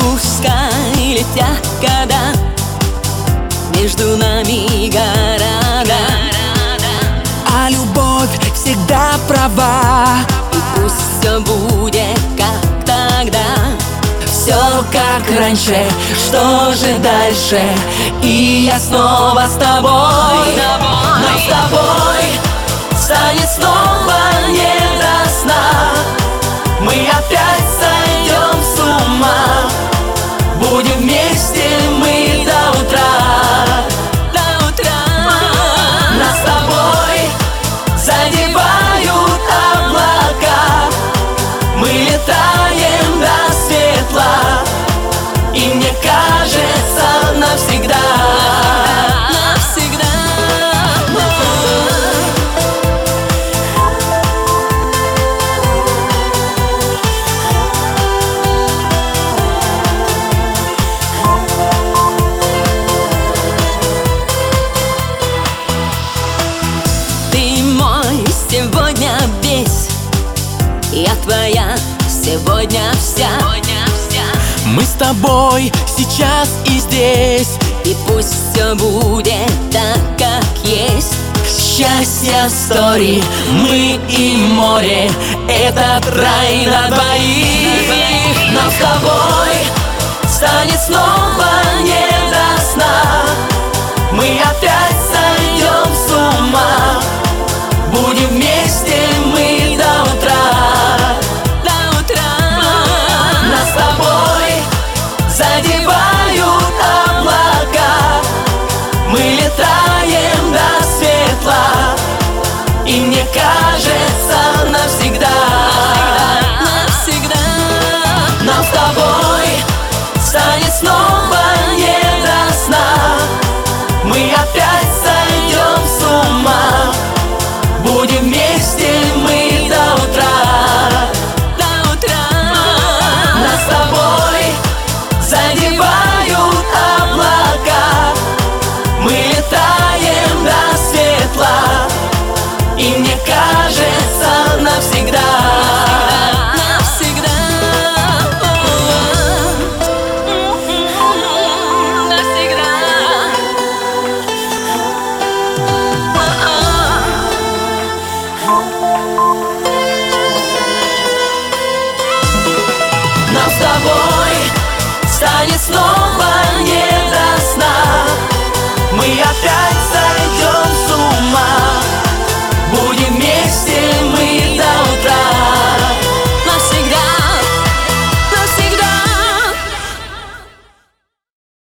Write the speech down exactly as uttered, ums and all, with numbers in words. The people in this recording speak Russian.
Пускай летят года, между нами города, а любовь всегда права. и пусть все будет как тогда. Все как раньше, что же дальше? И я снова с тобой. Нам с тобой станет снова не до сна. Мы опять сойдем с ума. Будем вместе мы до утра. До утра Нас с тобой задевают облака. Мы летаем до светла, и мне кажется навсегда. навсегда. Ты мой сегодня весь, я твоя сегодня вся. Мы с тобой сейчас и здесь, И пусть все будет так, как есть. счастье стори, мы и море, этот рай на двоих. Нам с тобой станет снова не до сна. Мы опять сойдем с ума. Будем вместе мы до утра. До утра Нас с тобой задевают облака. Мы летаем до светла, и мне кажется навсегда. навсегда. Нам с тобой станет снова не до сна. Мы опять сойдем с ума. Будем вместе мы до утра. До утра Нас с тобой задевают облака. Мы летаем до светла, и мне кажется навсегда. навсегда. Навсегда. Нам с тобой станет снова не до сна. Мы опять